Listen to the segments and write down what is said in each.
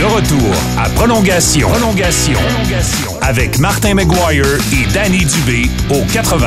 De retour à Prolongation. Avec Martin McGuire et Danny Dubé au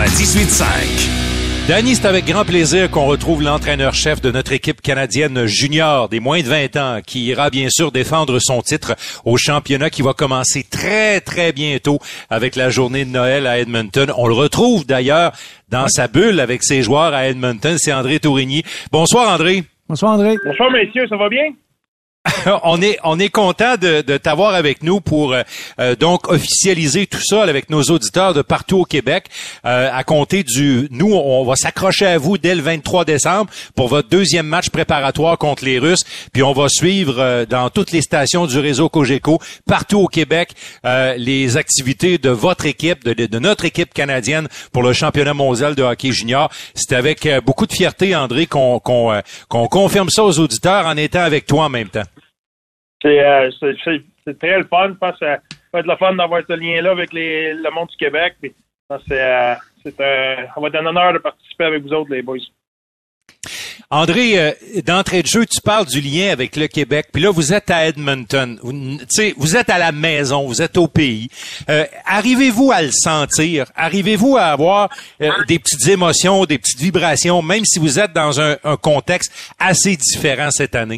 98.5. Danny, c'est avec grand plaisir qu'on retrouve l'entraîneur-chef de notre équipe canadienne junior des moins de 20 ans qui ira bien sûr défendre son titre au championnat qui va commencer très, très bientôt avec la journée de Noël à Edmonton. On le retrouve d'ailleurs dans sa bulle avec ses joueurs à Edmonton. C'est André Tourigny. Bonsoir, André. Bonsoir, André. Bonsoir, messieurs. Ça va bien? On est content de t'avoir avec nous pour donc officialiser tout ça avec nos auditeurs de partout au Québec. À compter nous, on va s'accrocher à vous dès le 23 décembre pour votre deuxième match préparatoire contre les Russes. Puis on va suivre dans toutes les stations du réseau Cogeco partout au Québec les activités de votre équipe, de notre équipe canadienne pour le championnat mondial de hockey junior. C'est avec beaucoup de fierté, André, qu'on confirme ça aux auditeurs en étant avec toi en même temps. C'est très le fun. Je pense que ça va être le fun d'avoir ce lien-là avec le monde du Québec. Puis, ça va être un honneur de participer avec vous autres, les boys. André, d'entrée de jeu, tu parles du lien avec le Québec. Puis là, vous êtes à Edmonton. Vous êtes à la maison, vous êtes au pays. Arrivez-vous à le sentir? Arrivez-vous à avoir des petites émotions, des petites vibrations, même si vous êtes dans un contexte assez différent cette année?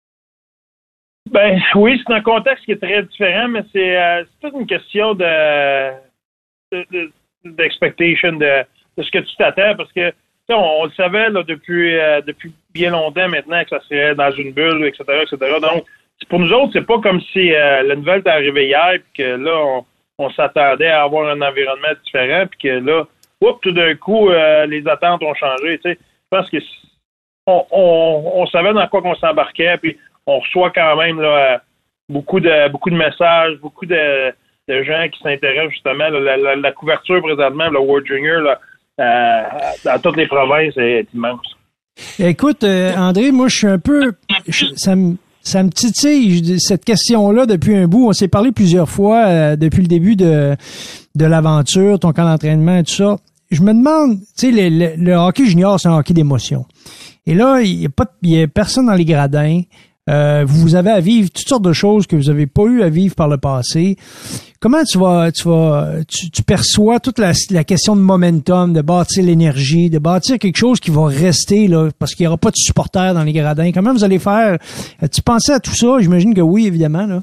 Ben oui, c'est un contexte qui est très différent, mais c'est toute une question d'expectation de ce que tu t'attends, parce que on le savait là, depuis bien longtemps maintenant que ça serait dans une bulle, etc., etc. Donc, pour nous autres, c'est pas comme si la nouvelle est arrivée hier, puis que là, on s'attendait à avoir un environnement différent, puis que là, tout d'un coup, les attentes ont changé. Tu sais, je pense que on savait dans quoi qu'on s'embarquait, puis on reçoit quand même là, beaucoup de messages, beaucoup de gens qui s'intéressent justement. Là, la couverture présentement, le World Junior, là, dans toutes les provinces, est immense. Écoute, André, moi, je suis un peu... Ça me titille cette question-là depuis un bout. On s'est parlé plusieurs fois depuis le début de l'aventure, ton camp d'entraînement et tout ça. Je me demande, tu sais, le hockey junior, c'est un hockey d'émotion. Et là, il y a personne dans les gradins. Vous avez à vivre toutes sortes de choses que vous n'avez pas eu à vivre par le passé. Comment tu perçois toute la question de momentum, de bâtir l'énergie, de bâtir quelque chose qui va rester là, parce qu'il n'y aura pas de supporters dans les gradins. Comment vous allez faire? Tu pensais à tout ça? J'imagine que oui, évidemment, là.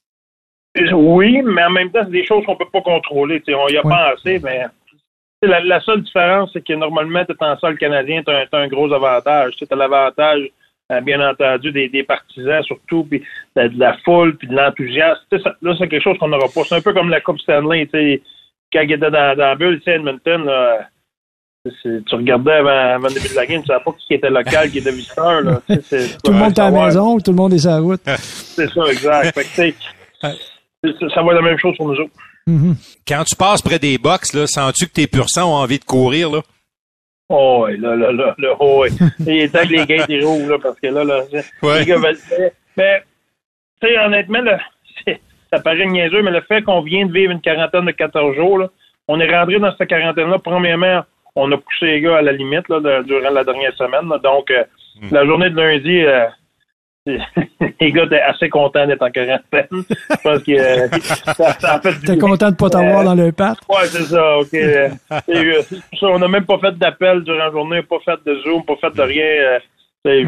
Oui, mais en même temps, c'est des choses qu'on peut pas contrôler. T'sais, on y a pensé, mais la seule différence, c'est que normalement, tu es en sol canadien, tu as un gros avantage. Tu as l'avantage, bien entendu, des partisans surtout, puis de la foule, puis de l'enthousiasme. Là, c'est quelque chose qu'on n'aura pas. C'est un peu comme la Coupe Stanley, quand il était dans la bulle, Edmonton, là, tu regardais avant le début de la game, tu ne savais pas qui était local, qui était visiteur. Là. Tout le monde est à la maison ou tout le monde est sur la route. C'est ça, exact. Fait que, ça va être la même chose pour nous autres. Mm-hmm. Quand tu passes près des box, là, sens-tu que tes pur sang ont envie de courir, là? Oh, là, oh, oui. Il est temps que les gars ils roulent, là, parce que là, ouais. Les gars veulent... Mais, tu sais, honnêtement, là, ça paraît niaiseux, mais le fait qu'on vient de vivre une quarantaine de 14 jours, là, on est rentré dans cette quarantaine-là. Premièrement, on a poussé les gars à la limite, là, durant la dernière semaine, là. Donc, la journée de lundi, les gars étaient assez contents d'être en quarantaine. Je pense que ça a fait du T'es content de pas t'avoir dans le patte? Ouais, c'est ça, OK. Ça, on n'a même pas fait d'appel durant la journée, pas fait de Zoom, pas fait de rien. C'est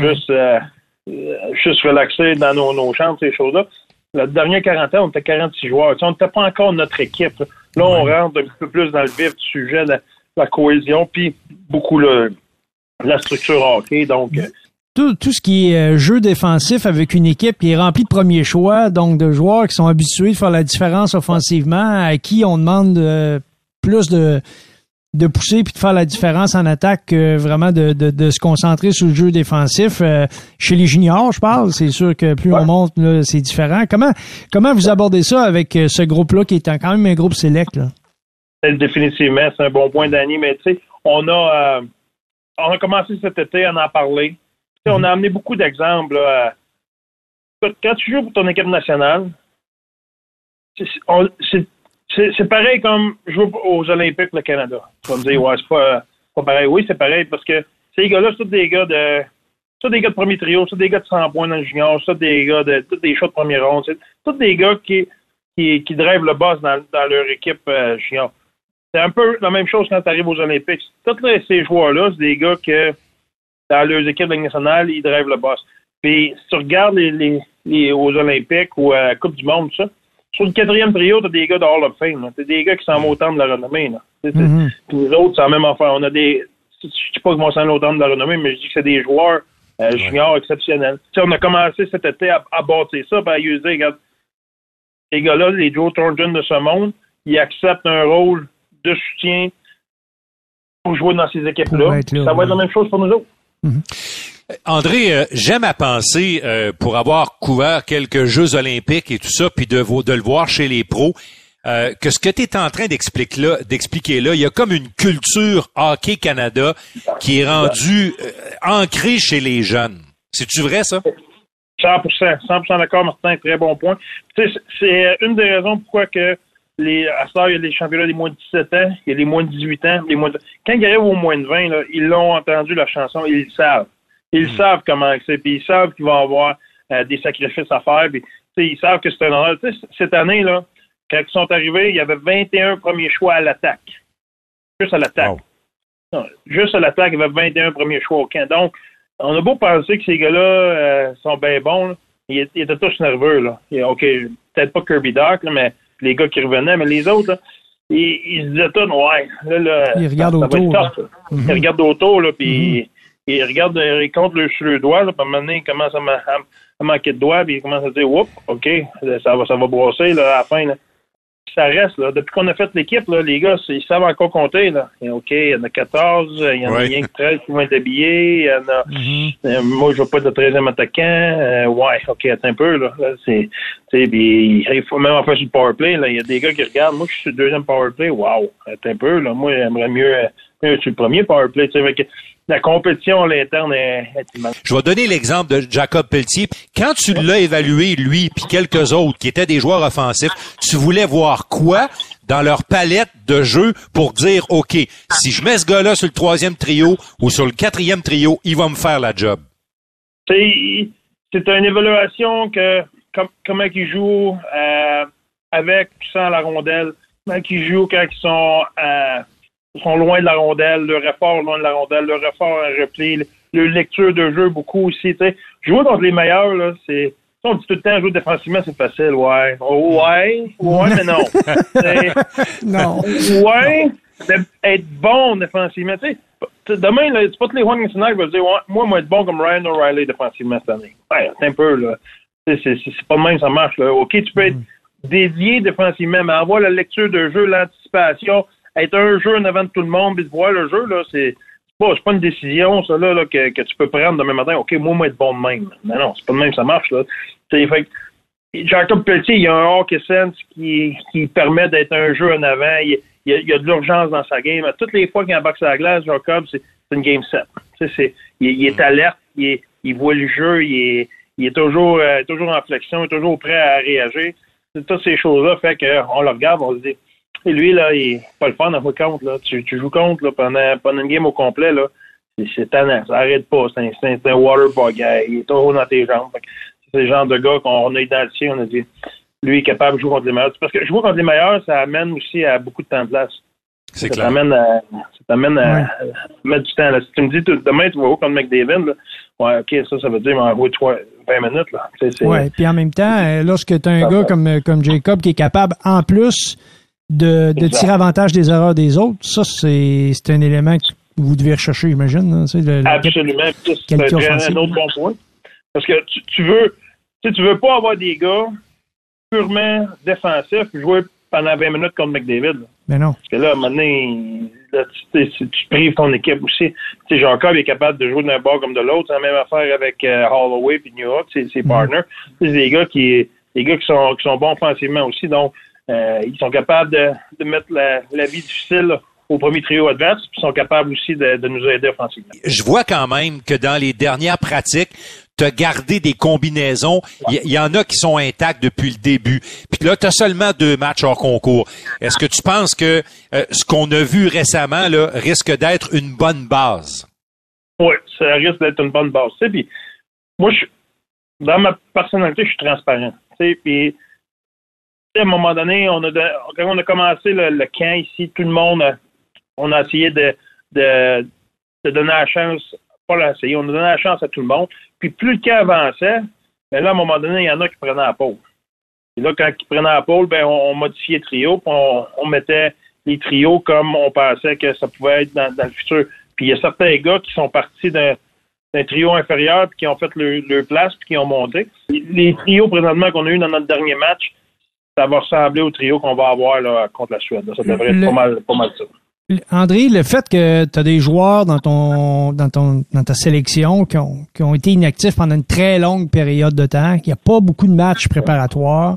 juste relaxé dans nos chambres, ces choses-là. La dernière quarantaine, on était 46 joueurs. On n'était pas encore notre équipe. Là, on rentre un petit peu plus dans le vif du sujet, la cohésion, puis beaucoup la structure hockey. Donc, tout ce qui est jeu défensif avec une équipe qui est remplie de premiers choix, donc de joueurs qui sont habitués de faire la différence offensivement, à qui on demande plus de pousser puis de faire la différence en attaque que vraiment de se concentrer sur le jeu défensif. Chez les juniors, je parle, c'est sûr que plus on monte, là, c'est différent. Comment vous abordez ça avec ce groupe-là qui est quand même un groupe select, là? Définitivement, c'est un bon point, Danny, mais tu sais, on a commencé cet été à en parler. On a amené beaucoup d'exemples. Là. Quand tu joues pour ton équipe nationale, c'est pareil comme jouer aux Olympiques le Canada. Tu vas me dire, ouais, c'est pas pareil. Oui, c'est pareil parce que ces gars-là, c'est tous des gars de Ça, des gars de premier trio, ça, des gars de 100 points dans le junior, ça, des gars de tous des shots de première ronde. C'est tous des gars qui drivent le boss dans leur équipe junior. C'est un peu la même chose quand tu arrives aux Olympiques. Tous ces joueurs-là, c'est des gars que dans leurs équipes de Ligue nationale, ils drivent le boss. Puis si tu regardes les aux Olympiques ou à la Coupe du Monde, ça, sur le 4e trio, t'as des gars de Hall of Fame. T'as des gars qui s'en vont au temps de la renommée. Là. Puis les autres, c'est la même affaire. On a des. Je dis pas qu'ils vont s'en aller au temps de la renommée, mais je dis que c'est des joueurs juniors exceptionnels. T'sais, on a commencé cet été à bâtir ça, à user, regarde. Ces gars-là, les Joe Thornton de ce monde, ils acceptent un rôle de soutien pour jouer dans ces équipes-là. Ça va être la même chose pour nous autres. André, j'aime à penser, pour avoir couvert quelques Jeux olympiques et tout ça, puis de le voir chez les pros, que ce que tu es en train d'expliquer là, il y a comme une culture Hockey Canada qui est rendue ancrée chez les jeunes. C'est-tu vrai, ça? 100% d'accord, Martin, très bon point. Tu sais, c'est une des raisons pourquoi que à ce temps, il y a les championnats des moins de 17 ans, il y a les moins de 18 ans, quand ils arrivent aux moins de 20, là, ils l'ont entendu, la chanson, ils le savent. Ils savent comment c'est, puis ils savent qu'ils vont avoir des sacrifices à faire, puis ils savent que c'est un honneur. Cette année, là, quand ils sont arrivés, il y avait 21 premiers choix à l'attaque. Juste à l'attaque. Wow. Non, juste à l'attaque, il y avait 21 premiers choix au camp. Donc, on a beau penser que ces gars-là sont bien bons, là, ils étaient tous nerveux. Là. OK, peut-être pas Kirby Doc, là, mais les gars qui revenaient, mais les autres, là, ils se disaient tous, ouais, là, ils regardent autour. Ils regardent autour, là, puis ils regardent, ils comptent sur le doigt, là, puis à un moment donné, ils commencent à manquer de doigts, puis ils commencent à dire, oups, OK, ça va brosser, là, à la fin, là. Ça reste, là. Depuis qu'on a fait l'équipe, là, les gars, ils savent encore compter, là. OK, il y en a 14, il y en a rien que 13 qui vont être habillés, il y en a, moi, je veux pas être le 13e attaquant, ouais, OK, attends un peu, là. Puis il faut même en faire sur le powerplay, là. Il y a des gars qui regardent, moi, je suis sur le 2e powerplay, wow, attends un peu, là. Moi, j'aimerais mieux sur le premier powerplay, tu sais, la compétition à l'interne est immense. Je vais donner l'exemple de Jacob Pelletier. Quand tu l'as évalué, lui, puis quelques autres qui étaient des joueurs offensifs, tu voulais voir quoi dans leur palette de jeu pour dire, OK, si je mets ce gars-là sur le 3e trio ou sur le 4e trio, il va me faire la job. C'est une évaluation que comment ils jouent avec ou sans la rondelle, comment ils jouent quand ils sont loin de la rondelle, leur effort loin de la rondelle, leur effort à repli, leur lecture de jeu beaucoup aussi. T'sais. Jouer contre les meilleurs, là, c'est. On dit tout le temps jouer défensivement, c'est facile, ouais. Oh, ouais, mais non. Non. Ouais, être bon défensivement. Demain, là, c'est pas tous les joueurs nationaux qui vont dire ouais, moi, être bon comme Ryan O'Reilly défensivement cette année. Ouais, c'est un peu, là. C'est pas de même, ça marche, là. OK, tu peux être dédié défensivement, mais avoir la lecture de jeu, l'anticipation, être un jeu en avant de tout le monde, puis de voir le jeu, là, c'est pas une décision, ça, là, que tu peux prendre demain matin. OK, moi, être bon de même. Mais non, c'est pas de même, ça marche, là. Fait que Jacob Pelletier, il y a un hockey sense qui permet d'être un jeu en avant. Il y a de l'urgence dans sa game. Toutes les fois qu'il embarque sur la glace, Jacob, c'est une game set. Il est alerte, il voit le jeu, il est toujours en flexion, il est toujours prêt à réagir. Toutes ces choses-là fait qu'on le regarde, on se dit. Et lui, là, il est pas le fun à jouer contre, là. Tu joues contre, là, pendant une game au complet, là. C'est tannant. Ça arrête pas. C'est un water bug. Il est toujours dans tes jambes. C'est le genre de gars qu'on a identifié. On a dit, lui est capable de jouer contre les meilleurs. Parce que jouer contre les meilleurs, ça amène aussi à beaucoup de temps de place. C'est clair. Ça t'amène à mettre du temps, là. Si tu me dis, demain, tu vas jouer contre McDavid, là. Ouais, OK, ça veut dire, m'en jouer 20 minutes, là. Ouais. Puis en même temps, lorsque tu as un gars comme Jacob qui est capable, en plus, de tirer avantage des erreurs des autres, ça, c'est un élément que vous devez rechercher, j'imagine. Absolument. C'est un autre bon point. Parce que tu veux pas avoir des gars purement défensifs jouer pendant 20 minutes contre McDavid. Mais non. Parce que là, maintenant, tu prives ton équipe aussi. Tu sais, Jacob est capable de jouer d'un bord comme de l'autre. C'est la même affaire avec Holloway et New York, ses partners. C'est des gars qui sont bons offensivement aussi. Donc, ils sont capables de mettre la vie difficile au premier trio adverse, puis ils sont capables aussi de nous aider offensivement. Je vois quand même que dans les dernières pratiques, tu as gardé des combinaisons. Il y en a qui sont intactes depuis le début. Puis là, tu as seulement 2 matchs hors concours. Est-ce que tu penses que ce qu'on a vu récemment là risque d'être une bonne base? Oui, ça risque d'être une bonne base. Puis moi, dans ma personnalité, je suis transparent. Puis à un moment donné, quand on a commencé le camp ici, tout le monde, on a essayé de donner la chance, pas l'essayer, on a donné la chance à tout le monde. Puis plus le camp avançait, ben là, à un moment donné, il y en a qui prenaient la pôle. Et là, quand ils prenaient la pôle, ben on modifiait les trios, puis on mettait les trios comme on pensait que ça pouvait être dans le futur. Puis il y a certains gars qui sont partis d'un trio inférieur puis qui ont fait leur place puis qui ont monté. Les trios présentement qu'on a eu dans notre dernier match, ça va ressembler au trio qu'on va avoir là, contre la Suède. Là. Ça devrait être pas mal ça. André, le fait que tu as des joueurs dans ta sélection qui ont été inactifs pendant une très longue période de temps, qu'il n'y a pas beaucoup de matchs préparatoires,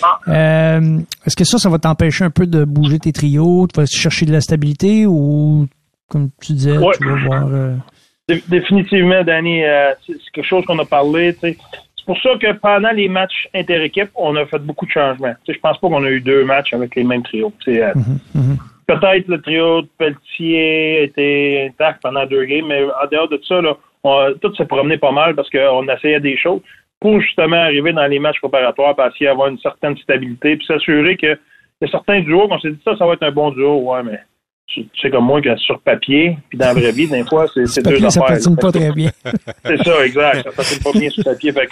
est-ce que ça va t'empêcher un peu de bouger tes trios? Tu vas chercher de la stabilité ou, comme tu disais, tu vas voir... Définitivement, Danny, c'est quelque chose qu'on a parlé. T'sais. C'est pour ça que pendant les matchs inter-équipes, on a fait beaucoup de changements. Je pense pas qu'on a eu 2 matchs avec les mêmes trios. Peut-être le trio de Pelletier était intact pendant 2 games, mais en dehors de ça, là, tout s'est promené pas mal parce qu'on essayait des choses pour justement arriver dans les matchs préparatoires pour essayer d'avoir une certaine stabilité puis s'assurer que y a certains duos qu'on s'est dit ça va être un bon duo. Ouais, mais tu sais comme moi que sur papier puis dans la vraie vie, des fois, c'est deux affaires. Ça patine pas très bien. C'est ça, exact. Ça patine pas bien sur papier. Fait que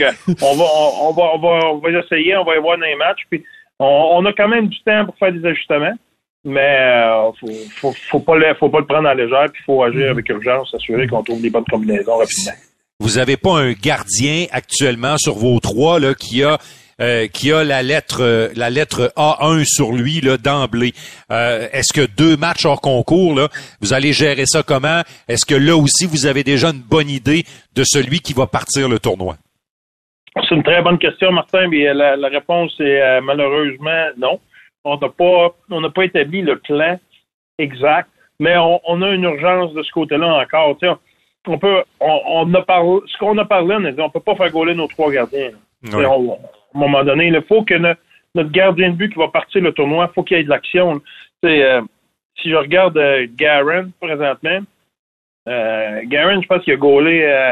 on va essayer, on va y voir dans les matchs. Puis on a quand même du temps pour faire des ajustements. Mais faut pas le prendre à la légère, puis il faut agir avec urgence, s'assurer qu'on trouve des bonnes combinaisons rapidement. Vous avez pas un gardien actuellement sur vos 3 là qui a la lettre A1 sur lui là d'emblée. Est-ce que 2 matchs hors concours là, vous allez gérer ça comment? Est-ce que là aussi vous avez déjà une bonne idée de celui qui va partir le tournoi? C'est une très bonne question, Martin, mais la réponse est malheureusement non. On n'a pas établi le plan exact, mais on a une urgence de ce côté-là encore. Ce qu'on a parlé, on a dit on peut pas faire gauler nos 3 gardiens. Ouais. À un moment donné, il faut que notre gardien de but qui va partir le tournoi, il faut qu'il y ait de l'action. Si je regarde Guerin présentement, Guerin, je pense qu'il a gaulé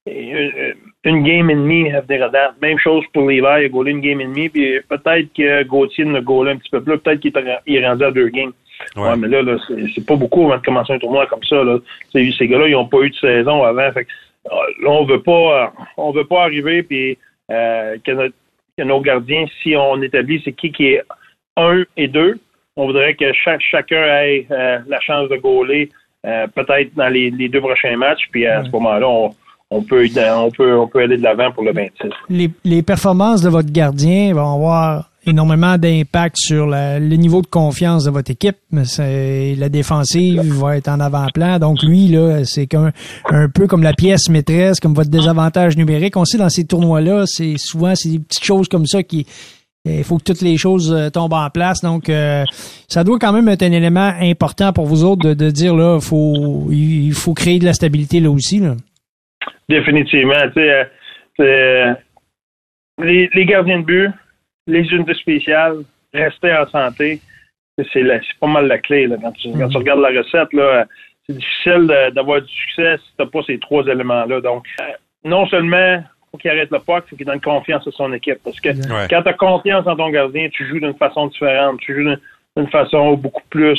une game et demie à venir à date. Même chose pour Levi, il a gaulé une game et demie, puis peut-être que Gauthier l'a gaulé un petit peu plus, peut-être qu'il est rendu à 2 games. Ouais, mais là, c'est pas beaucoup avant de commencer un tournoi comme ça. Là. Ces gars-là, ils n'ont pas eu de saison avant. Fait que, là, on veut pas arriver puis que nos gardiens, si on établit c'est qui est 1 et 2, on voudrait que chacun ait la chance de gauler peut-être dans les 2 prochains matchs, puis à ce moment-là, on peut aller de l'avant pour le 26. Les performances de votre gardien vont avoir énormément d'impact sur le niveau de confiance de votre équipe. Mais la défensive va être en avant-plan. Donc lui, là, c'est un peu comme la pièce maîtresse, comme votre désavantage numérique. On sait dans ces tournois-là, c'est des petites choses comme ça il faut que toutes les choses tombent en place. Donc, ça doit quand même être un élément important pour vous autres de dire là, il faut créer de la stabilité là aussi, là. Définitivement. Les gardiens de but, les unités spéciales, rester en santé, c'est pas mal la clé. Là. Quand tu regardes la recette, là, c'est difficile d'avoir du succès si tu n'as pas ces 3 éléments-là. Donc, non seulement faut qu'il arrête le puck, faut qu'il donne confiance à son équipe. Parce que quand tu as confiance en ton gardien, tu joues d'une façon différente. Tu joues d'une façon beaucoup plus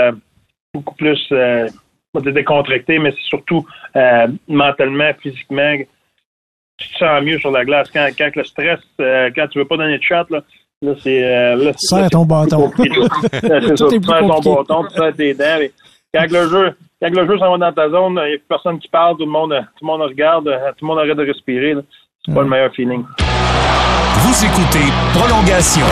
décontracté, mais c'est surtout mentalement, physiquement, tu te sens mieux sur la glace. Quand le stress, quand tu veux pas donner de shot, c'est serre ton bâton. C'est ça, tu serres ton bâton, tu serres tes dents. Quand le jeu s'en va dans ta zone, il n'y a plus personne qui parle, tout le monde regarde, tout le monde arrête de respirer. Là. C'est pas le meilleur feeling. Vous écoutez Prolongation.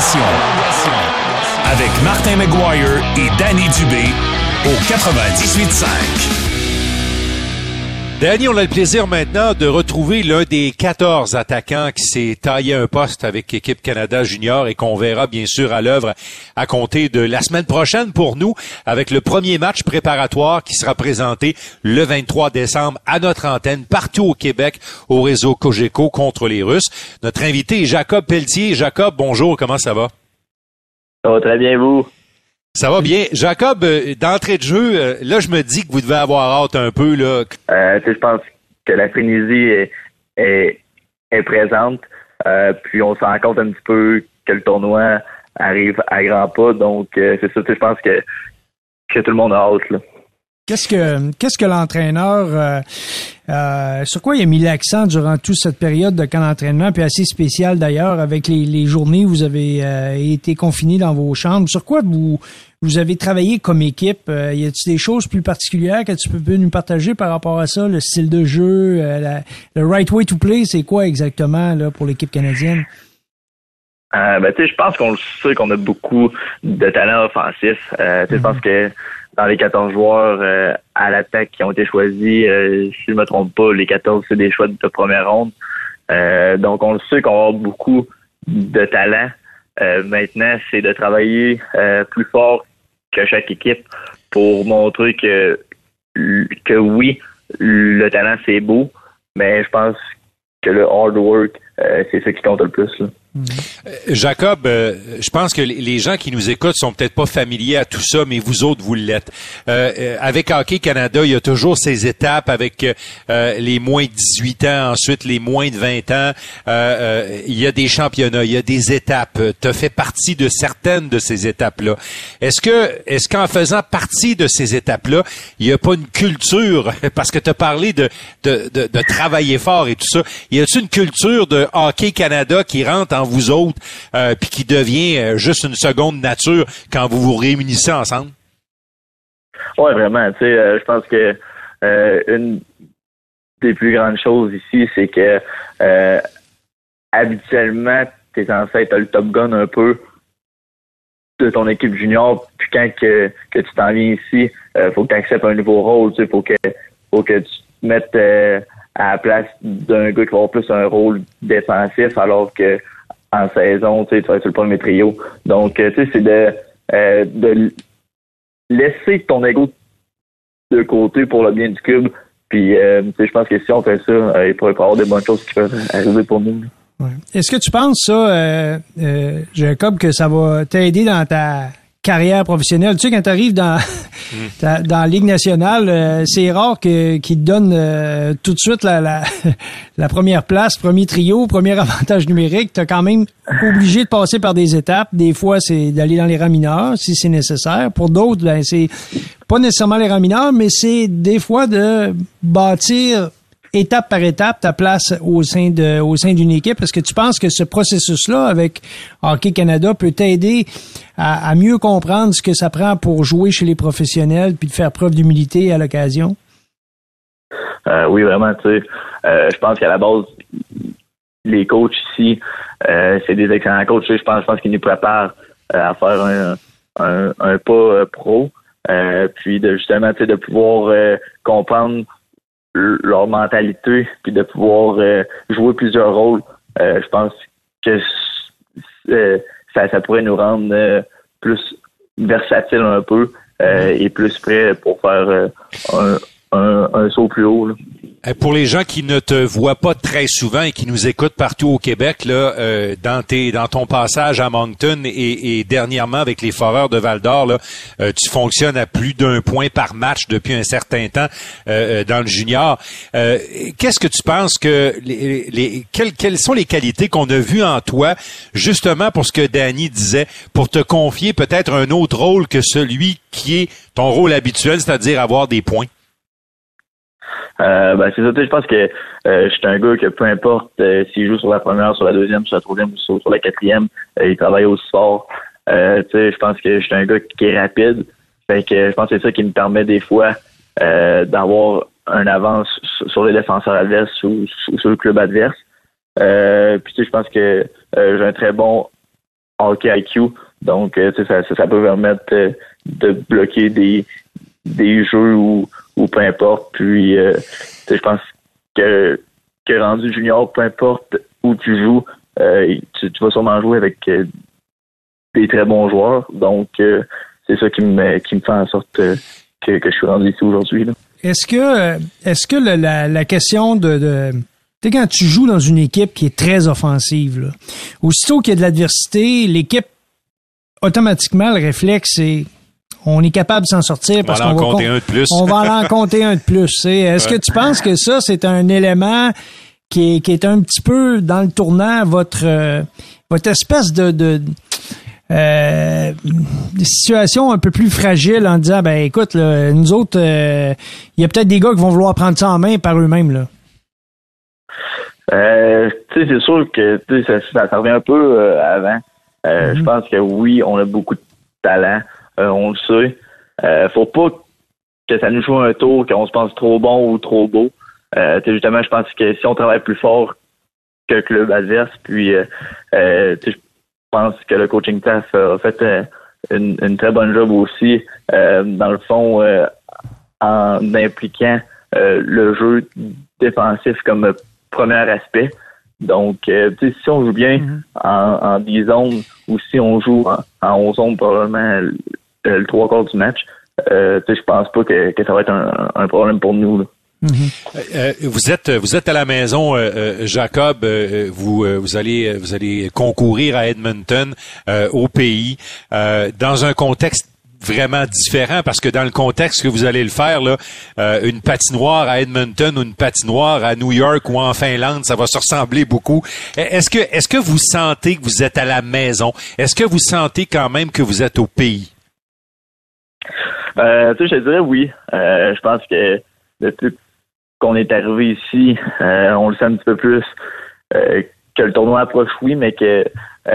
Avec Martin McGuire et Danny Dubé au 98.5. Danny, on a le plaisir maintenant de retrouver l'un des 14 attaquants qui s'est taillé un poste avec Équipe Canada Junior et qu'on verra bien sûr à l'œuvre à compter de la semaine prochaine pour nous avec le premier match préparatoire qui sera présenté le 23 décembre à notre antenne partout au Québec au réseau Cogeco contre les Russes. Notre invité est Jacob Pelletier. Jacob, bonjour, comment ça va? Ça va très bien, vous? Ça va bien. Jacob, d'entrée de jeu, là, je me dis que vous devez avoir hâte un peu, là. Je pense que la frénésie est présente. Puis on se rend compte un petit peu que le tournoi arrive à grands pas. Donc, c'est ça, je pense que tout le monde a hâte, là. Qu'est-ce que l'entraîneur, sur quoi il a mis l'accent durant toute cette période de camp d'entraînement, puis assez spécial d'ailleurs, avec les journées où vous avez été confinés dans vos chambres? Sur quoi vous avez travaillé comme équipe? Y a-t-il des choses plus particulières que tu peux nous partager par rapport à ça? Le style de jeu, le right way to play, c'est quoi exactement là pour l'équipe canadienne? Je pense qu'on le sait qu'on a beaucoup de talent offensif. Je pense que dans les 14 joueurs à l'attaque qui ont été choisis, si je me trompe pas, les 14, c'est des choix de première ronde. Donc, on le sait qu'on a beaucoup de talent. Maintenant, c'est de travailler plus fort que chaque équipe pour montrer que oui, le talent, c'est beau, mais je pense que le hard work, c'est ce qui compte le plus, là. Jacob, je pense que les gens qui nous écoutent sont peut-être pas familiers à tout ça, mais vous autres, vous l'êtes. Avec Hockey Canada, il y a toujours ces étapes avec les moins de 18 ans, ensuite les moins de 20 ans. Il y a des championnats, il y a des étapes. Tu as fait partie de certaines de ces étapes-là. Est-ce qu'en faisant partie de ces étapes-là, il n'y a pas une culture, parce que tu as parlé de travailler fort et tout ça, y a-t-il une culture de Hockey Canada qui rentre en vous autres, puis qui devient juste une seconde nature quand vous vous réunissez ensemble? Ouais, vraiment. Tu sais, je pense que une des plus grandes choses ici, c'est que habituellement, t'es censé être le top gun un peu de ton équipe junior, puis quand que tu t'en viens ici, faut que tu acceptes un nouveau rôle, tu sais, faut que tu te mettes à la place d'un gars qui va avoir plus un rôle défensif, alors que en saison, tu vas être sur le premier trio. Donc, tu sais, c'est de laisser ton ego de côté pour le bien du club. Puis, je pense que si on fait ça, il pourrait y avoir des bonnes choses qui peuvent arriver pour nous. Ouais. Est-ce que tu penses ça, Jacob, que ça va t'aider dans ta carrière professionnelle? Tu sais, quand tu arrives dans la Ligue nationale, c'est rare qu'ils te donnent tout de suite la première place, premier trio, premier avantage numérique. Tu es quand même obligé de passer par des étapes. Des fois, c'est d'aller dans les rangs mineurs, si c'est nécessaire. Pour d'autres, ben, c'est pas nécessairement les rangs mineurs, mais c'est des fois de bâtir étape par étape ta place au sein d'une équipe. Est-ce que tu penses que ce processus-là avec Hockey Canada peut t'aider à mieux comprendre ce que ça prend pour jouer chez les professionnels puis de faire preuve d'humilité à l'occasion? Oui, vraiment. Tu sais, je pense qu'à la base, les coachs ici, c'est des excellents coachs. Je pense qu'ils nous préparent à faire un pas pro. Puis justement, tu sais, de pouvoir comprendre leur mentalité, puis de pouvoir jouer plusieurs rôles. Je pense que ça pourrait nous rendre plus versatiles un peu et plus prêts pour faire un saut plus haut, là. Pour les gens qui ne te voient pas très souvent et qui nous écoutent partout au Québec, là, dans ton passage à Moncton et dernièrement avec les Foreurs de Val-d'Or, là, tu fonctionnes à plus d'1 point par match depuis un certain temps dans le junior. Qu'est-ce que tu penses que quelles sont les qualités qu'on a vues en toi, justement pour ce que Danny disait, pour te confier peut-être un autre rôle que celui qui est ton rôle habituel, c'est-à-dire avoir des points? C'est ça, je pense que je suis un gars que peu importe s'il joue sur la première, sur la deuxième, sur la troisième ou sur la quatrième, il travaille aussi fort. Je pense que je suis un gars qui est rapide. Fait que je pense que c'est ça qui me permet des fois d'avoir un avance sur les défenseurs adverses ou sur le club adverse. Puis je pense que j'ai un très bon hockey IQ. Donc ça peut permettre de bloquer des jeux ou peu importe. Puis je pense que rendu junior, peu importe où tu joues, tu vas sûrement jouer avec des très bons joueurs. Donc c'est ça qui me fait en sorte que je suis rendu ici aujourd'hui, là. Est-ce que la question de tu sais, quand tu joues dans une équipe qui est très offensive, là, aussitôt qu'il y a de l'adversité, l'équipe, automatiquement, le réflexe, c'est on est capable de s'en sortir parce qu'on va compter un de plus. On va en compter un de plus. Est-ce que tu penses que ça, c'est un élément qui est un petit peu dans le tournant votre espèce de situation un peu plus fragile en disant, ben écoute, là, nous autres, il y a peut-être des gars qui vont vouloir prendre ça en main par eux-mêmes, là. C'est sûr que ça revient un peu avant. Je pense que oui, on a beaucoup de talent. On le sait. Faut pas que ça nous joue un tour, qu'on se pense trop bon ou trop beau. Justement, je pense que si on travaille plus fort que le club adverse, puis je pense que le coaching staff a fait une très bonne job aussi, dans le fond, en impliquant le jeu défensif comme premier aspect. Donc, si on joue bien en 10 zones ou si on joue en 11 zones probablement le 3/4 du match, je pense pas que ça va être un problème pour nous, là. Vous êtes à la maison, Jacob. Vous allez concourir à Edmonton, au pays, dans un contexte vraiment différent, parce que dans le contexte que vous allez le faire, là, une patinoire à Edmonton ou une patinoire à New York ou en Finlande, ça va se ressembler beaucoup. Est-ce que vous sentez que vous êtes à la maison? Est-ce que vous sentez quand même que vous êtes au pays? Je te dirais oui. Je pense que depuis qu'on est arrivé ici, on le sent un petit peu plus que le tournoi approche, oui, mais que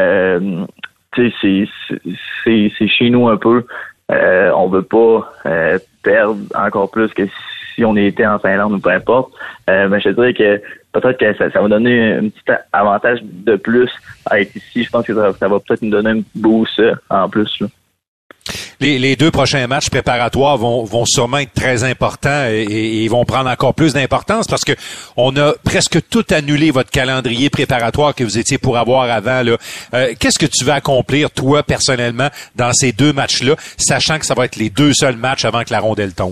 c'est chez nous un peu. On veut pas perdre encore plus que si on était en Finlande ou peu importe. Mais je te dirais que peut-être que ça va donner un petit avantage de plus à être ici. Je pense que ça va peut-être nous donner un petit boost en plus, là. Les 2 prochains matchs préparatoires vont sûrement être très importants et ils vont prendre encore plus d'importance parce que on a presque tout annulé votre calendrier préparatoire que vous étiez pour avoir avant, là. Qu'est-ce que tu vas accomplir, toi, personnellement, dans ces 2 matchs-là, sachant que ça va être les 2 seuls matchs avant que la rondelle tombe?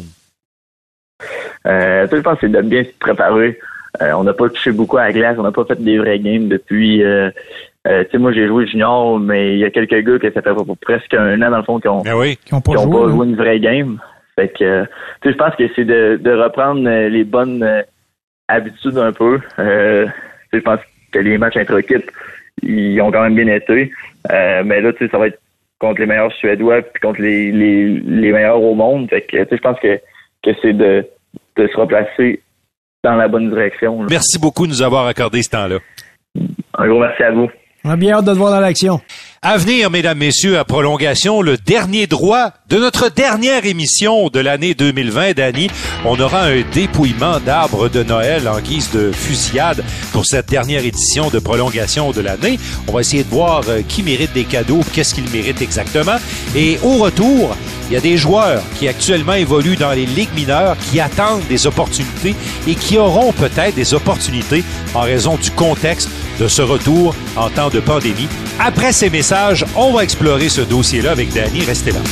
Je pense que c'est de bien se préparer. On n'a pas touché beaucoup à la glace, on n'a pas fait des vrais games depuis... moi, j'ai joué junior, mais il y a quelques gars que ça fait presque un an, dans le fond, qui ont pas joué une vraie game. Fait que, je pense que c'est de reprendre les bonnes habitudes un peu. Je pense que les matchs intra-équipe, ils ont quand même bien été. Mais là, ça va être contre les meilleurs Suédois puis contre les meilleurs au monde. Fait que, je pense que c'est de se replacer dans la bonne direction, là. Merci beaucoup de nous avoir accordé ce temps-là. Un gros merci à vous. On a bien hâte de te voir dans l'action. À venir, mesdames, messieurs, à prolongation, le dernier droit de notre dernière émission de l'année 2020, Danny. On aura un dépouillement d'arbres de Noël en guise de fusillade pour cette dernière édition de prolongation de l'année. On va essayer de voir qui mérite des cadeaux, qu'est-ce qu'il mérite exactement. Et au retour, il y a des joueurs qui actuellement évoluent dans les ligues mineures, qui attendent des opportunités et qui auront peut-être des opportunités en raison du contexte de ce retour en temps de pandémie. Après ces messages, on va explorer ce dossier-là avec Danny. Restez là.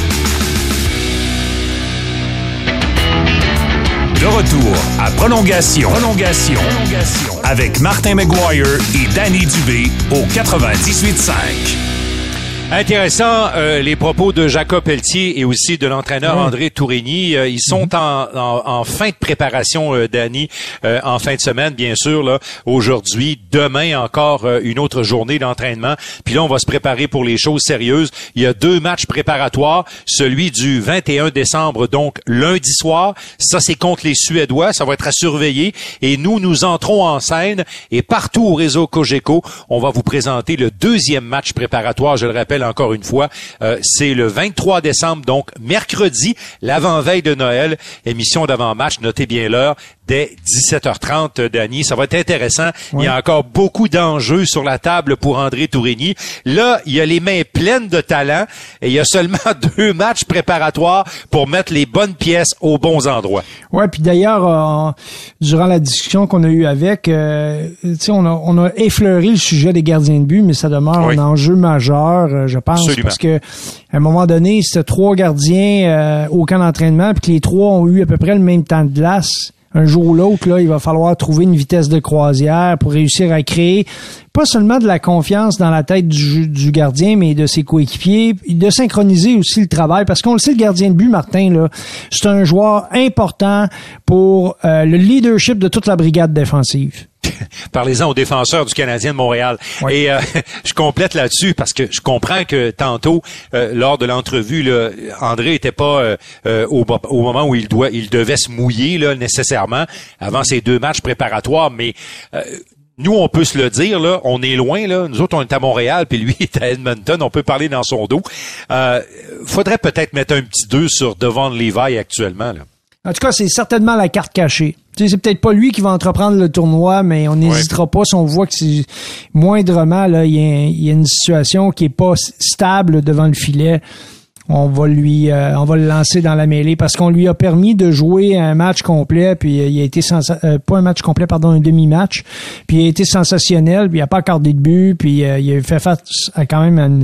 De retour à prolongation. Avec Martin McGuire et Danny Dubé au 98.5. Intéressant, les propos de Jacob Pelletier et aussi de l'entraîneur André Tourigny. Ils sont en fin de préparation, Danny, en fin de semaine, bien sûr, là, aujourd'hui. Demain, encore une autre journée d'entraînement. Puis là, on va se préparer pour les choses sérieuses. Il y a 2 matchs préparatoires. Celui du 21 décembre, donc lundi soir. Ça, c'est contre les Suédois. Ça va être à surveiller. Et nous entrons en scène. Et partout au réseau Cogeco, on va vous présenter le 2e match préparatoire, je le rappelle encore une fois, c'est le 23 décembre, donc mercredi, l'avant-veille de Noël, émission d'avant-match, notez bien l'heure, dès 17h30, Danny. Ça va être intéressant. Oui. Il y a encore beaucoup d'enjeux sur la table pour André Tourigny. Là, il y a les mains pleines de talent et il y a seulement 2 matchs préparatoires pour mettre les bonnes pièces aux bons endroits. Ouais, puis d'ailleurs, durant la discussion qu'on a eue avec, on a effleuré le sujet des gardiens de but, mais ça demeure un enjeu majeur, je pense. Absolument. Parce que à un moment donné, c'était 3 gardiens au camp d'entraînement, puis que les 3 ont eu à peu près le même temps de glace. un jour ou l'autre, là, il va falloir trouver une vitesse de croisière pour réussir à créer pas seulement de la confiance dans la tête du gardien, mais de ses coéquipiers, de synchroniser aussi le travail, parce qu'on le sait, le gardien de but, Martin, là, c'est un joueur important pour le leadership de toute la brigade défensive. Parlez-en aux défenseurs du Canadien de Montréal. Oui. Et je complète là-dessus parce que je comprends que tantôt, lors de l'entrevue, là, André était pas au moment où il devait se mouiller là nécessairement avant ces 2 matchs préparatoires, mais nous, on peut se le dire, là, on est loin, là. Nous autres, on est à Montréal, puis lui est à Edmonton. On peut parler dans son dos. Faudrait peut-être mettre un petit 2 sur Devon Levi actuellement, là. En tout cas, c'est certainement la carte cachée. Tu sais, c'est peut-être pas lui qui va entreprendre le tournoi, mais on n'hésitera pas si on voit que c'est moindrement, là, il y a une situation qui est pas stable devant le filet. On va le lancer dans la mêlée parce qu'on lui a permis de jouer un match complet, puis il a été pas un match complet, pardon, un demi-match, puis il a été sensationnel, puis il a pas accordé de but, puis il a fait face à quand même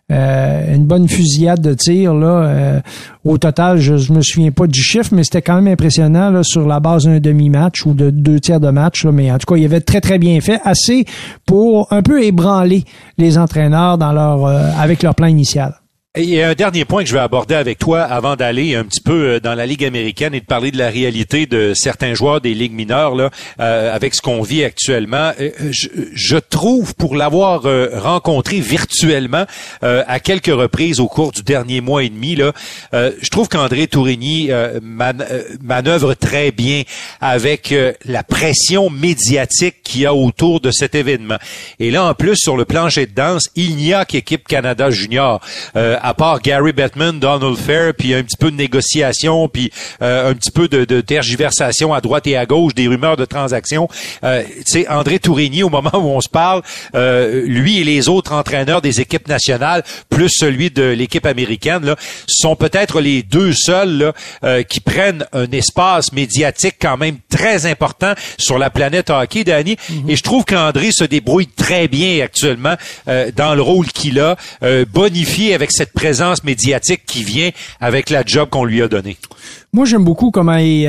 une bonne fusillade de tir là. Au total, je me souviens pas du chiffre, mais c'était quand même impressionnant là, sur la base d'un demi-match ou de 2 tiers de match. Là. Mais en tout cas, il avait très très bien fait, assez pour un peu ébranler les entraîneurs dans avec leur plan initial. Et il y a un dernier point que je vais aborder avec toi avant d'aller un petit peu dans la Ligue américaine et de parler de la réalité de certains joueurs des ligues mineures là, avec ce qu'on vit actuellement. Je trouve, pour l'avoir rencontré virtuellement à quelques reprises au cours du dernier mois et demi, là, je trouve qu'André Tourigny manœuvre très bien avec la pression médiatique qu'il y a autour de cet événement. Et là, en plus, sur le plancher de danse, il n'y a qu'Équipe Canada Junior. À part Gary Bettman, Donald Fair, puis un petit peu de négociation, puis un petit peu de tergiversation à droite et à gauche, des rumeurs de transactions. Tu sais, André Tourigny, au moment où on se parle, lui et les autres entraîneurs des équipes nationales, plus celui de l'équipe américaine, là, sont peut-être les 2 seuls là, qui prennent un espace médiatique quand même très important sur la planète hockey, Danny. Et je trouve qu'André se débrouille très bien actuellement dans le rôle qu'il a, bonifié avec cette présence médiatique qui vient avec la job qu'on lui a donnée. Moi, j'aime beaucoup comment il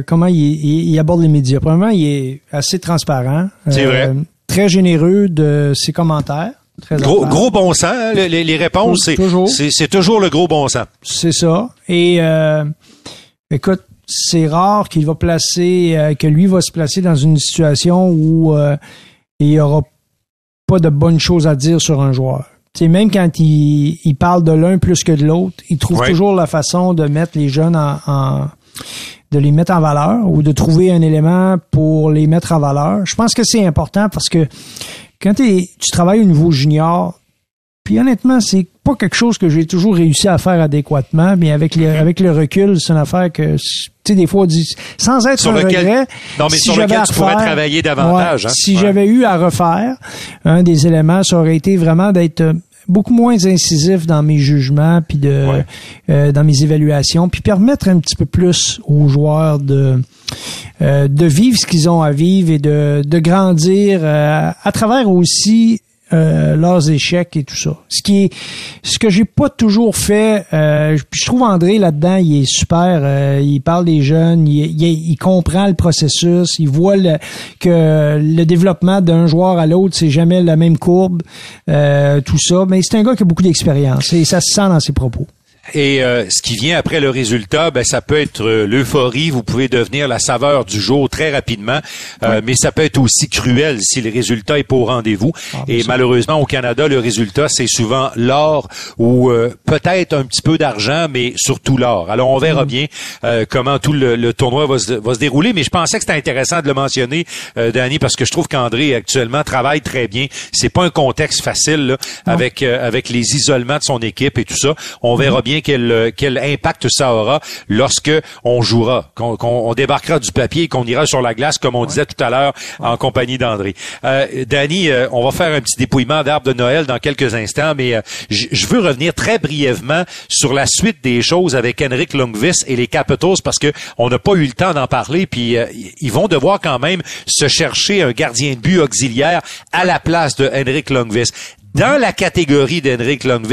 aborde les médias. Premièrement, il est assez transparent. C'est vrai. Très généreux de ses commentaires. Très gros bon sens, hein, les réponses, c'est toujours le gros bon sens. C'est ça. Et écoute, c'est rare qu'il va que lui va se placer dans une situation où il y aura pas de bonnes choses à dire sur un joueur. T'sais, même quand il parle de l'un plus que de l'autre, il trouve toujours la façon de mettre les jeunes de les mettre en valeur ou de trouver un élément pour les mettre en valeur. Je pense que c'est important parce que quand tu travailles au niveau junior, puis honnêtement, c'est pas quelque chose que j'ai toujours réussi à faire adéquatement, mais avec le recul, c'est une affaire que, tu sais, des fois, on dit, sans être sur un regret. Non, mais sur lequel tu pourrais travailler davantage. Ouais, si j'avais eu à refaire, un des éléments, ça aurait été vraiment d'être beaucoup moins incisif dans mes jugements puis dans mes évaluations, puis permettre un petit peu plus aux joueurs de vivre ce qu'ils ont à vivre et de grandir à travers aussi leurs échecs et tout ça. Ce que j'ai pas toujours fait, je trouve André là-dedans, il est super, il parle des jeunes, il comprend le processus, il voit que le développement d'un joueur à l'autre, c'est jamais la même courbe, tout ça, mais c'est un gars qui a beaucoup d'expérience et ça se sent dans ses propos. Et ce qui vient après le résultat, ben ça peut être l'euphorie. Vous pouvez devenir la saveur du jour très rapidement, mais ça peut être aussi cruel si le résultat est pas au rendez-vous. Et malheureusement, au Canada, le résultat, c'est souvent l'or ou peut-être un petit peu d'argent, mais surtout l'or. Alors, on verra bien comment tout le tournoi va se dérouler. Mais je pensais que c'était intéressant de le mentionner, Danny, parce que je trouve qu'André, actuellement, travaille très bien. C'est pas un contexte facile là, avec les isolements de son équipe et tout ça. On verra bien quel impact ça aura lorsque on jouera, qu'on débarquera du papier et qu'on ira sur la glace, comme on disait tout à l'heure, en compagnie d'André. Danny, on va faire un petit dépouillement d'arbre de Noël dans quelques instants, mais je veux revenir très brièvement sur la suite des choses avec Henrik Lundqvist et les Capitals, parce que on n'a pas eu le temps d'en parler, puis ils vont devoir quand même se chercher un gardien de but auxiliaire à la place de Henrik Lundqvist. Dans la catégorie d'Henrik Lundqvist,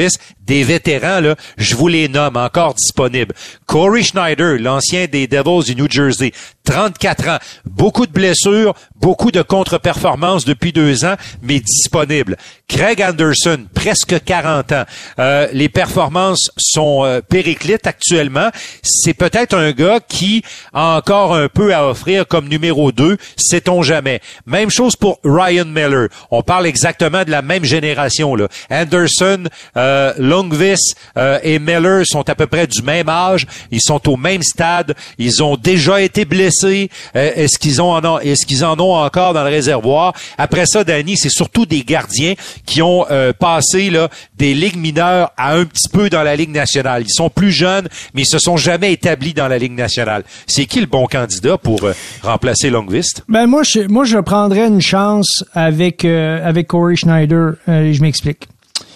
des vétérans, là, je vous les nomme, encore disponibles. Corey Schneider, l'ancien des Devils du New Jersey, 34 ans, beaucoup de blessures, beaucoup de contre-performances depuis 2 ans, mais disponible. Craig Anderson, presque 40 ans. Les performances sont périclites actuellement. C'est peut-être un gars qui a encore un peu à offrir comme numéro 2, sait-on jamais. Même chose pour Ryan Miller. On parle exactement de la même génération, là. Anderson, Lundqvist et Miller sont à peu près du même âge. Ils sont au même stade. Ils ont déjà été blessés. Est-ce qu'ils en ont encore dans le réservoir? Après ça, Danny, c'est surtout des gardiens qui ont passé là des ligues mineures à un petit peu dans la Ligue nationale. Ils sont plus jeunes, mais ils se sont jamais établis dans la Ligue nationale. C'est qui le bon candidat pour remplacer Lundqvist? Ben moi je prendrais une chance avec Corey Schneider. Je m'explique.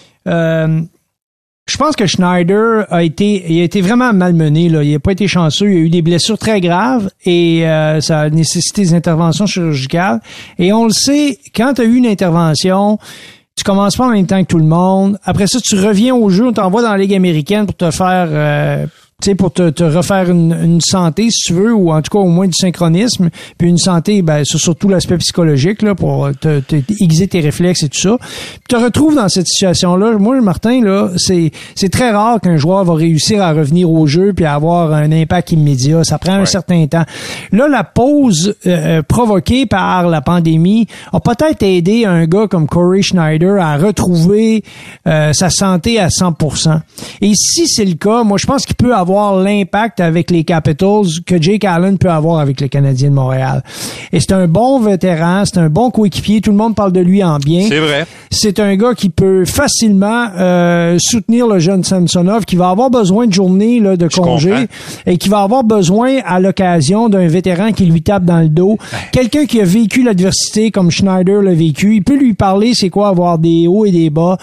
Je pense que Schneider a été vraiment malmené, là. Il a pas été chanceux. Il a eu des blessures très graves et ça a nécessité des interventions chirurgicales. Et on le sait, quand tu as eu une intervention, tu commences pas en même temps que tout le monde. Après ça, tu reviens au jeu, on t'envoie dans la Ligue américaine pour te faire tu sais, pour te refaire une santé, si tu veux, ou en tout cas au moins du synchronisme, puis une santé, ben c'est surtout l'aspect psychologique, là, pour te aiguiser tes réflexes et tout ça. Puis te retrouves dans cette situation-là. Moi, Martin, là, c'est très rare qu'un joueur va réussir à revenir au jeu puis à avoir un impact immédiat. Ça prend un certain temps. Là, la pause provoquée par la pandémie a peut-être aidé un gars comme Corey Schneider à retrouver sa santé à 100%. Et si c'est le cas, moi, je pense qu'il peut avoir l'impact avec les Capitals que Jake Allen peut avoir avec les Canadiens de Montréal. Et c'est un bon vétéran, c'est un bon coéquipier, tout le monde parle de lui en bien. C'est vrai. C'est un gars qui peut facilement soutenir le jeune Samsonov, qui va avoir besoin de journées là, de congé et qui va avoir besoin à l'occasion d'un vétéran qui lui tape dans le dos. Quelqu'un qui a vécu l'adversité comme Schneider l'a vécu, il peut lui parler c'est quoi avoir des hauts et des bas.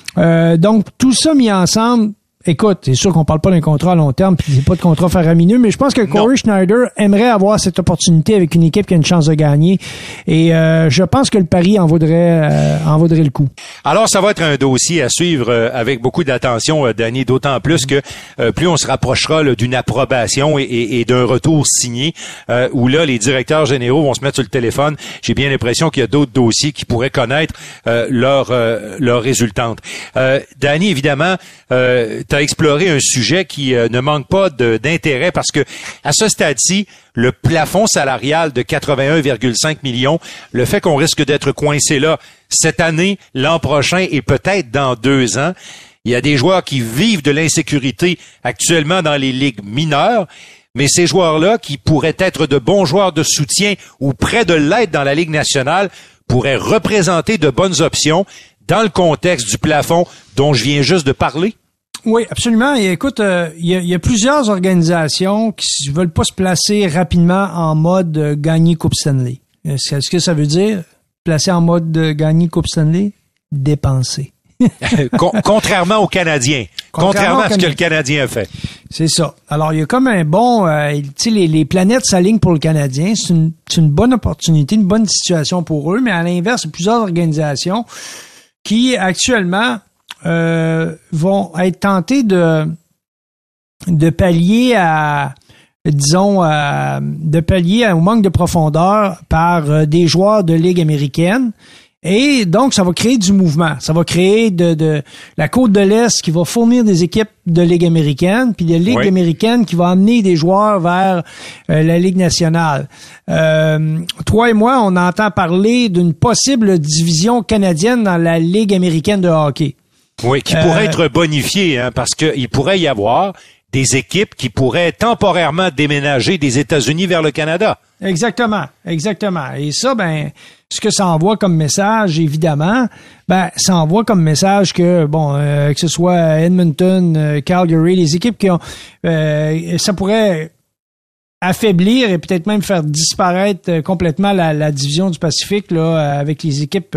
Donc tout ça mis ensemble, écoute, c'est sûr qu'on parle pas d'un contrat à long terme puis c'est pas de contrat faramineux, mais je pense que Corey Schneider aimerait avoir cette opportunité avec une équipe qui a une chance de gagner et je pense que le pari en vaudrait le coup. Alors, ça va être un dossier à suivre avec beaucoup d'attention, Danny, d'autant plus que plus on se rapprochera là, d'une approbation et d'un retour signé, où là, les directeurs généraux vont se mettre sur le téléphone. J'ai bien l'impression qu'il y a d'autres dossiers qui pourraient connaître leur résultante. Danny, évidemment, t'as exploré un sujet qui ne manque pas d'intérêt parce que à ce stade-ci, le plafond salarial de 81,5 millions, le fait qu'on risque d'être coincé là cette année, l'an prochain et peut-être dans 2 ans, il y a des joueurs qui vivent de l'insécurité actuellement dans les ligues mineures, mais ces joueurs-là qui pourraient être de bons joueurs de soutien ou près de l'être dans la Ligue nationale pourraient représenter de bonnes options dans le contexte du plafond dont je viens juste de parler. Oui, absolument. Et écoute, il y a plusieurs organisations qui veulent pas se placer rapidement en mode gagner Coupe Stanley. Est-ce que ça veut dire placer en mode gagner Coupe Stanley? Dépenser. Contrairement aux Canadiens. Contrairement à ce que le Canadien a fait. C'est ça. Alors, il y a comme un bon... tu sais, les planètes s'alignent pour le Canadien. C'est une bonne opportunité, une bonne situation pour eux. Mais à l'inverse, il y a plusieurs organisations qui, actuellement... vont être tentés de pallier au manque de profondeur par des joueurs de Ligue américaine. Et donc, ça va créer du mouvement. Ça va créer de la côte de l'Est qui va fournir des équipes de Ligue américaine, puis de Ligue américaine qui va amener des joueurs vers la Ligue nationale. Toi et moi, on entend parler d'une possible division canadienne dans la Ligue américaine de hockey. Oui, qui pourrait être bonifié, hein, parce qu'il pourrait y avoir des équipes qui pourraient temporairement déménager des États-Unis vers le Canada. Exactement. Et ça, ben, ce que ça envoie comme message, évidemment, ben, ça envoie comme message que, que ce soit Edmonton, Calgary, les équipes qui ont, ça pourrait affaiblir et peut-être même faire disparaître complètement la division du Pacifique, là, avec les équipes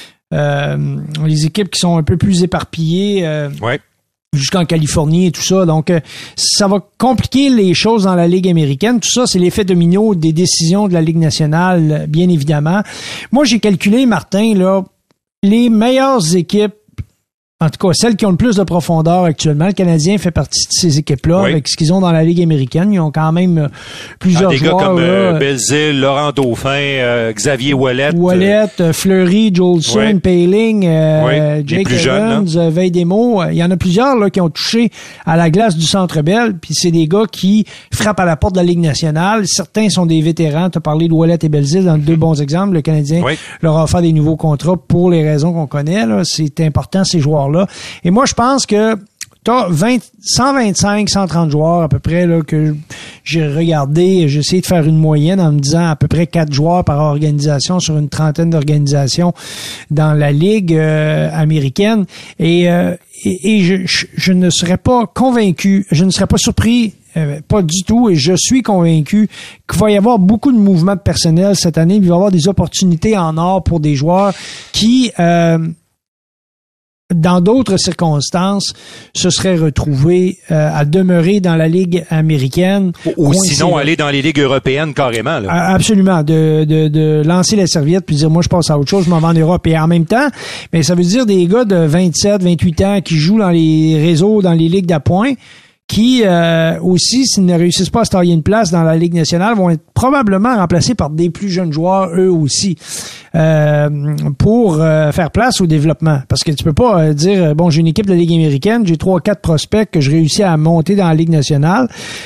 qui sont un peu plus éparpillées jusqu'en Californie et tout ça. Donc, ça va compliquer les choses dans la Ligue américaine. Tout ça, c'est l'effet domino des décisions de la Ligue nationale, bien évidemment. Moi, j'ai calculé, Martin, là, les meilleures équipes En tout cas, celles qui ont le plus de profondeur actuellement. Le Canadien fait partie de ces équipes-là, avec ce qu'ils ont dans la Ligue américaine. Ils ont quand même plusieurs joueurs. Des gars comme Belzile, Laurent Dauphin, Xavier Ouellet. Fleury, Jolson, Payling, Jake Evans, Veidemo. Il y en a plusieurs là qui ont touché à la glace du Centre Bell. Puis c'est des gars qui frappent à la porte de la Ligue nationale. Certains sont des vétérans. Tu as parlé de Ouellet et Belzile dans deux bons exemples. Le Canadien leur a offert des nouveaux contrats pour les raisons qu'on connaît. Là. C'est important, ces joueurs-là. Et moi, je pense que t'as 125, 130 joueurs à peu près là que j'ai regardé. J'ai essayé de faire une moyenne en me disant à peu près 4 joueurs par organisation sur une trentaine d'organisations dans la Ligue américaine. Et je ne serais pas convaincu, je ne serais pas surpris, pas du tout, et je suis convaincu qu'il va y avoir beaucoup de mouvements de personnel cette année. Il va y avoir des opportunités en or pour des joueurs qui... dans d'autres circonstances, se seraient retrouvés à demeurer dans la Ligue américaine. Ou sinon aller dans les ligues européennes carrément. Là. Absolument. De lancer la serviette puis dire, moi, je passe à autre chose, je m'en vais en Europe. Et en même temps, mais ça veut dire des gars de 27, 28 ans qui jouent dans les réseaux, dans les ligues d'appoint, qui aussi, s'ils ne réussissent pas à se tailler une place dans la Ligue nationale, vont être probablement remplacés par des plus jeunes joueurs, eux aussi, pour faire place au développement. Parce que tu peux pas dire, bon, j'ai une équipe de Ligue américaine, j'ai 3-4 prospects que je réussis à monter dans la Ligue nationale,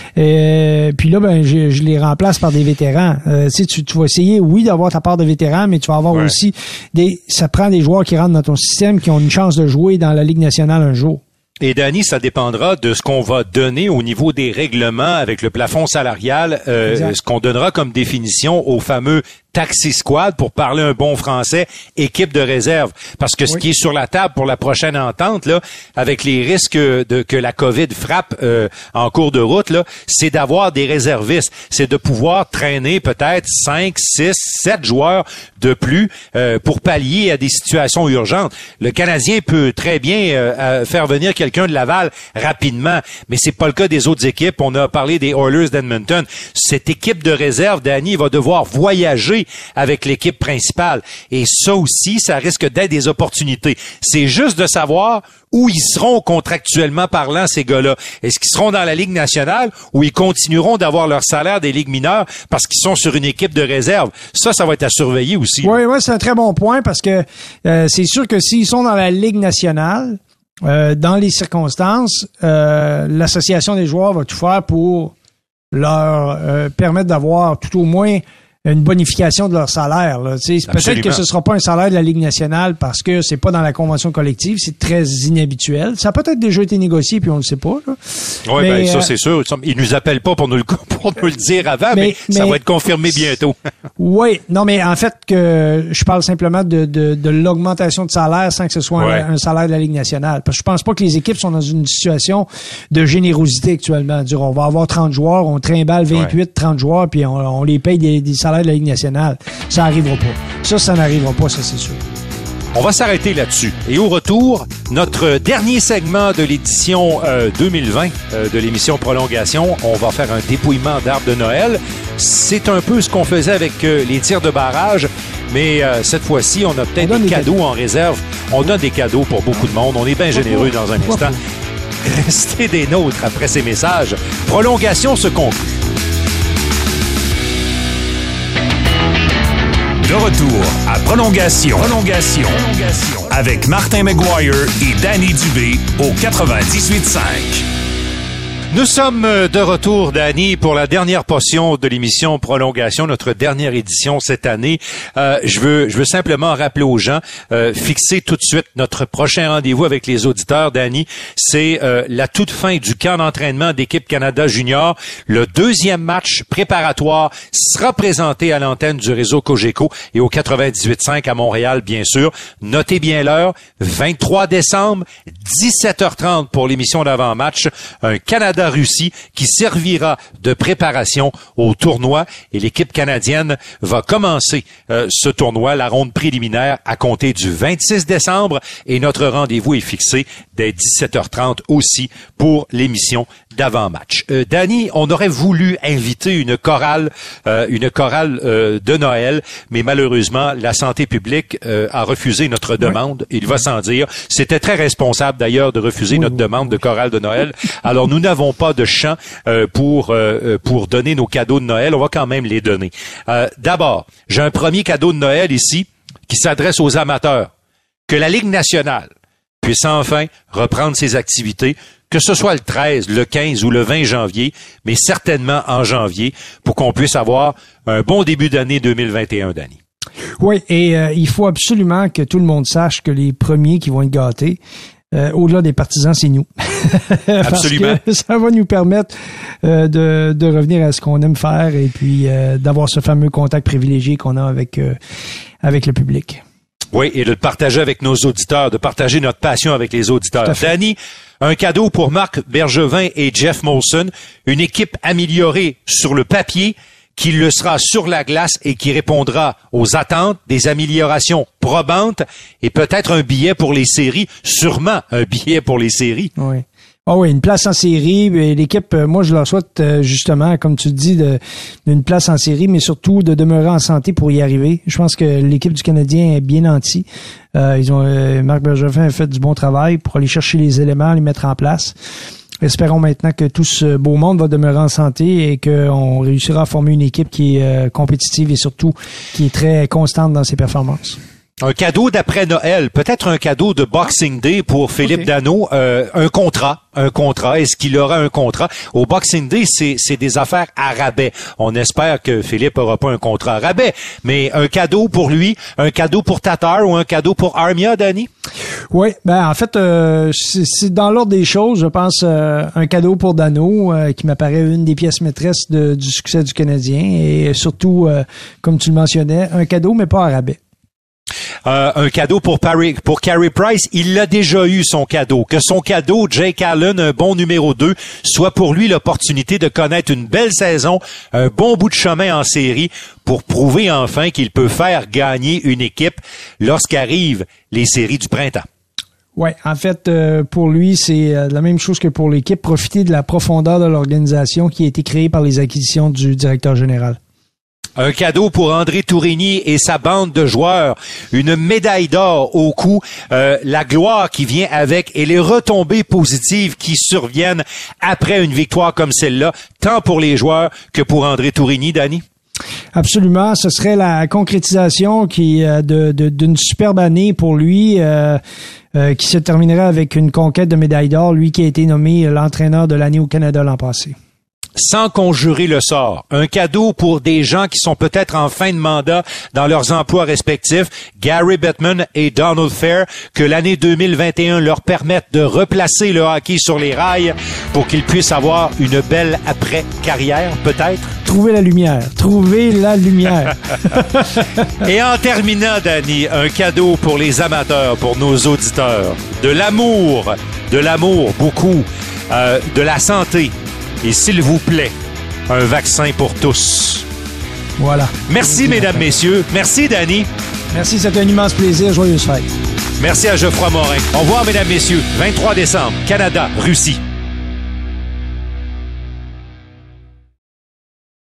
puis là, ben, je les remplace par des vétérans. Tu vas essayer, oui, d'avoir ta part de vétérans, mais tu vas avoir aussi ça prend des joueurs qui rentrent dans ton système, qui ont une chance de jouer dans la Ligue nationale un jour. Et Danny, ça dépendra de ce qu'on va donner au niveau des règlements avec le plafond salarial, ce qu'on donnera comme définition au fameux taxi squad, pour parler un bon français, équipe de réserve. Parce que ce qui est sur la table pour la prochaine entente, là, avec les risques que la COVID frappe en cours de route, là, c'est d'avoir des réservistes. C'est de pouvoir traîner peut-être 5, 6, 7 joueurs de plus pour pallier à des situations urgentes. Le Canadien peut très bien faire venir quelqu'un de Laval rapidement, mais c'est pas le cas des autres équipes. On a parlé des Oilers d'Edmonton. Cette équipe de réserve, Danny, va devoir voyager avec l'équipe principale. Et ça aussi, ça risque d'être des opportunités. C'est juste de savoir où ils seront contractuellement parlant, ces gars-là. Est-ce qu'ils seront dans la Ligue nationale ou ils continueront d'avoir leur salaire des ligues mineures parce qu'ils sont sur une équipe de réserve? Ça va être à surveiller aussi. Oui, c'est un très bon point parce que c'est sûr que s'ils sont dans la Ligue nationale, dans les circonstances, l'association des joueurs va tout faire pour leur permettre d'avoir tout au moins une bonification de leur salaire. Là. Peut-être que ce sera pas un salaire de la Ligue nationale parce que c'est pas dans la convention collective, c'est très inhabituel. Ça a peut-être déjà été négocié puis on le sait pas. Oui, ben ça c'est sûr. Ils nous appellent pas pour nous le dire avant, mais ça va être confirmé bientôt. Oui, non, mais en fait que je parle simplement de l'augmentation de salaire sans que ce soit un salaire de la Ligue nationale. Parce que je pense pas que les équipes sont dans une situation de générosité actuellement. Dire on va avoir 30 joueurs, on trimballe 28, 30 joueurs, puis on les paye des salaires de la Ligue nationale. Ça n'arrivera pas. Ça n'arrivera pas, ça c'est sûr. On va s'arrêter là-dessus. Et au retour, notre dernier segment de l'édition 2020 de l'émission Prolongation, on va faire un dépouillement d'arbres de Noël. C'est un peu ce qu'on faisait avec les tirs de barrage, mais cette fois-ci, on a peut-être des cadeaux en réserve. On a des cadeaux pour beaucoup de monde. On est bien généreux dans un instant. Restez des nôtres après ces messages. Prolongation se conclut. De retour à Prolongation. Avec Martin McGuire et Danny Dubé au 98.5. Nous sommes de retour, Danny, pour la dernière portion de l'émission Prolongation, notre dernière édition cette année. Je veux simplement rappeler aux gens, fixer tout de suite notre prochain rendez-vous avec les auditeurs, Danny. C'est la toute fin du camp d'entraînement d'équipe Canada Junior. Le deuxième match préparatoire sera présenté à l'antenne du réseau Cogeco et au 98.5 à Montréal, bien sûr. Notez bien l'heure, 23 décembre, 17h30 pour l'émission d'avant-match. Un Canada Canada-Russie qui servira de préparation au tournoi. Et l'équipe canadienne va commencer ce tournoi, la ronde préliminaire, à compter du 26 décembre. Et notre rendez-vous est fixé dès 17h30 aussi pour l'émission d'avant-match. Danny, on aurait voulu inviter une chorale de Noël, mais malheureusement, la santé publique a refusé notre demande. Il va sans dire. C'était très responsable d'ailleurs de refuser notre demande de chorale de Noël. Alors, nous n'avons pas de chant pour donner nos cadeaux de Noël. On va quand même les donner. D'abord, j'ai un premier cadeau de Noël ici qui s'adresse aux amateurs. Que la Ligue nationale puisse enfin reprendre ses activités, que ce soit le 13, le 15 ou le 20 janvier, mais certainement en janvier, pour qu'on puisse avoir un bon début d'année 2021, Danny. Oui, et il faut absolument que tout le monde sache que les premiers qui vont être gâtés, au-delà des partisans, c'est nous. Absolument. Parce que ça va nous permettre de revenir à ce qu'on aime faire et puis d'avoir ce fameux contact privilégié qu'on a avec le public. Oui, et de le partager avec nos auditeurs, de partager notre passion avec les auditeurs. Danny, un cadeau pour Marc Bergevin et Jeff Molson, une équipe améliorée sur le papier, qui le sera sur la glace et qui répondra aux attentes, des améliorations probantes et peut-être un billet pour les séries, sûrement un billet pour les séries. Oui. Ah oui, une place en série. L'équipe, moi, je leur souhaite justement, comme tu dis, d'une place en série, mais surtout de demeurer en santé pour y arriver. Je pense que l'équipe du Canadien est bien nantie. Marc Bergevin a fait du bon travail pour aller chercher les éléments, les mettre en place. Espérons maintenant que tout ce beau monde va demeurer en santé et qu'on réussira à former une équipe qui est compétitive et surtout qui est très constante dans ses performances. Un cadeau d'après Noël, peut-être un cadeau de Boxing Day pour Philippe Danault, un contrat. Est-ce qu'il aura un contrat? Au Boxing Day, c'est des affaires à rabais. On espère que Philippe aura pas un contrat à rabais, mais un cadeau pour lui, un cadeau pour Tatar ou un cadeau pour Armia, Danny? Oui, en fait, c'est dans l'ordre des choses, je pense, un cadeau pour Danault, qui m'apparaît une des pièces maîtresses du succès du Canadien et surtout, comme tu le mentionnais, un cadeau mais pas à rabais. Un cadeau pour Carey Price, il l'a déjà eu son cadeau. Que son cadeau, Jake Allen, un bon numéro 2, soit pour lui l'opportunité de connaître une belle saison, un bon bout de chemin en série pour prouver enfin qu'il peut faire gagner une équipe lorsqu'arrivent les séries du printemps. Ouais, en fait, pour lui, c'est la même chose que pour l'équipe, profiter de la profondeur de l'organisation qui a été créée par les acquisitions du directeur général. Un cadeau pour André Tourigny et sa bande de joueurs. Une médaille d'or au cou. La gloire qui vient avec et les retombées positives qui surviennent après une victoire comme celle-là, tant pour les joueurs que pour André Tourigny, Danny? Absolument. Ce serait la concrétisation d'une superbe année pour lui, qui se terminerait avec une conquête de médaille d'or, lui qui a été nommé l'entraîneur de l'année au Canada l'an passé. Sans conjurer le sort. Un cadeau pour des gens qui sont peut-être en fin de mandat dans leurs emplois respectifs, Gary Bettman et Donald Fair, que l'année 2021 leur permette de replacer le hockey sur les rails pour qu'ils puissent avoir une belle après-carrière, peut-être? Trouver la lumière. Et en terminant, Danny, un cadeau pour les amateurs, pour nos auditeurs. De l'amour beaucoup, de la santé. Et s'il vous plaît, un vaccin pour tous. Voilà. Merci, mesdames, messieurs. Merci, Danny. Merci, c'était un immense plaisir. Joyeuse fête. Merci à Geoffroy Morin. Au revoir, mesdames, messieurs. 23 décembre, Canada, Russie.